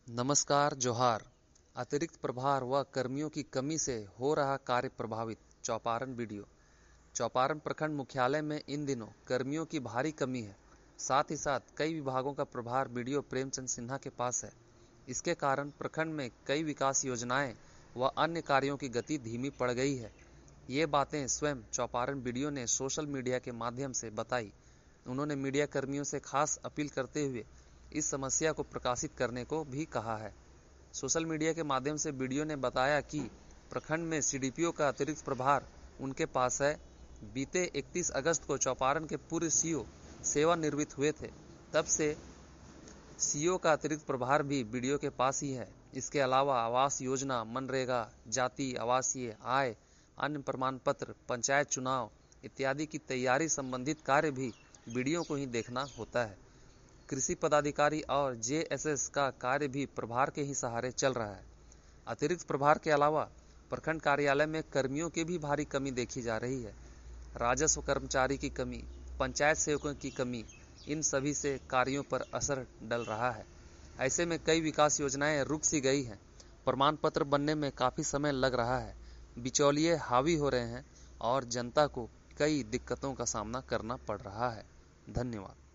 नमस्कार जोहार। अतिरिक्त प्रभार व कर्मियों की कमी से हो रहा कार्य प्रभावित। चौपारण वीडियो। चौपारण प्रखंड मुख्यालय में इन दिनों कर्मियों की भारी कमी है। साथ ही साथ कई विभागों का प्रभार बीडीओ प्रेमचंद सिन्हा के पास है। इसके कारण प्रखंड में कई विकास योजनाएं व अन्य कार्यों की गति धीमी पड़ गई है। ये बातें स्वयं चौपारण बीडीओ ने सोशल मीडिया के माध्यम से बताई। उन्होंने मीडिया कर्मियों से खास अपील करते हुए इस समस्या को प्रकाशित करने को भी कहा है। सोशल मीडिया के माध्यम से बीडीओ ने बताया कि प्रखंड में सीडीपीओ का अतिरिक्त प्रभार उनके पास है। बीते 31 अगस्त को चौपारण के पूर्व सीओ सेवानिवृत्त हुए थे। तब से सीओ का अतिरिक्त प्रभार भी बीडीओ के पास ही है। इसके अलावा आवास योजना, मनरेगा, जाति, आवासीय, आय, अन्य प्रमाण पत्र, पंचायत चुनाव इत्यादि की तैयारी संबंधित कार्य भी बीडीओ को ही देखना होता है। कृषि पदाधिकारी और जेएसएस का कार्य भी प्रभार के ही सहारे चल रहा है। अतिरिक्त प्रभार के अलावा प्रखंड कार्यालय में कर्मियों की भी भारी कमी देखी जा रही है। राजस्व कर्मचारी की कमी, पंचायत सेवकों की कमी, इन सभी से कार्यों पर असर डल रहा है। ऐसे में कई विकास योजनाएं रुक सी गई हैं। प्रमाण पत्र बनने में काफ़ी समय लग रहा है। बिचौलिए हावी हो रहे हैं और जनता को कई दिक्कतों का सामना करना पड़ रहा है। धन्यवाद।